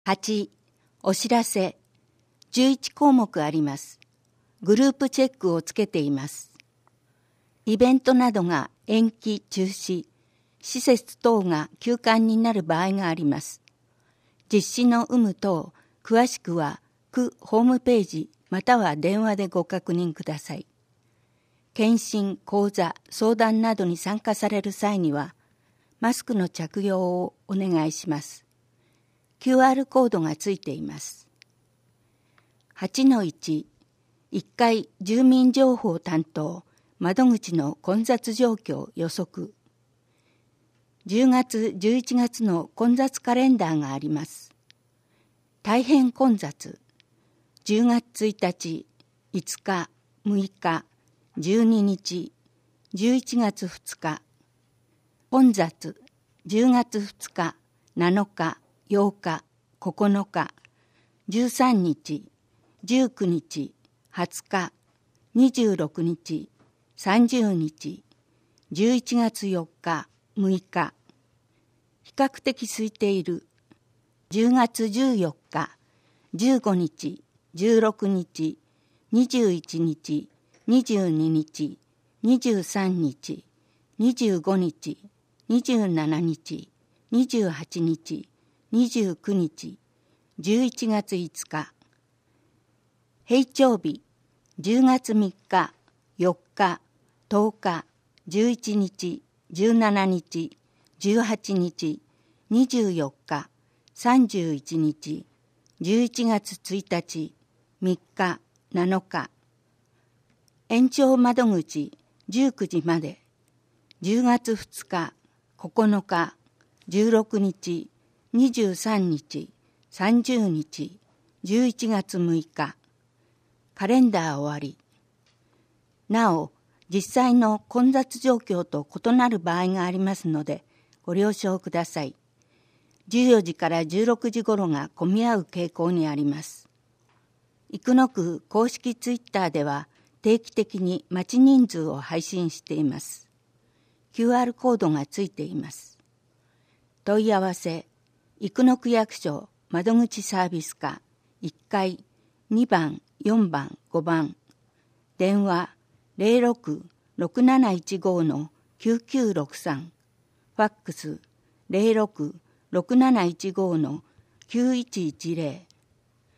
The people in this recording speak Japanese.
8、お知らせ。11項目あります。グループチェックをつけています。イベントなどが延期・中止、施設等が休館になる場合があります。実施の有無等、詳しくは区ホームページまたは電話でご確認ください。検診、講座、相談などに参加される際には、マスクの着用をお願いします。QR コードがついています。8-1、1階住民情報担当、窓口の混雑状況予測。10月、11月の混雑カレンダーがあります。大変混雑。10月1日、5日、6日、12日、11月2日。混雑。10月2日、7日、8日、9日、13日、19日、20日、26日、30日、11月4日、6日。比較的空いている。10月14日、15日、16日、21日、22日、23日、25日、27日、28日、29日、11月5日。平常日、10月3日、4日、10日、11日、17日、18日、24日、31日、11月1日、3日、7日。延長窓口19時まで。10月2日、9日、16日、23日、30日、11月6日。カレンダー終わり。なお、実際の混雑状況と異なる場合がありますので、ご了承ください。14時から16時頃が混み合う傾向にあります。生野区公式ツイッターでは定期的に待ち人数を配信しています。QR コードがついています。問い合わせ、生野区役所窓口サービス課1階2番、4番、5番。電話06-6715-9963。ファックス06-6715-9110